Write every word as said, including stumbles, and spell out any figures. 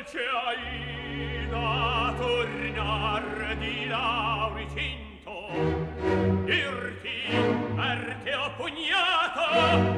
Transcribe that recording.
dolce Aida tornar di Lauricinto dirti per te ho pugnato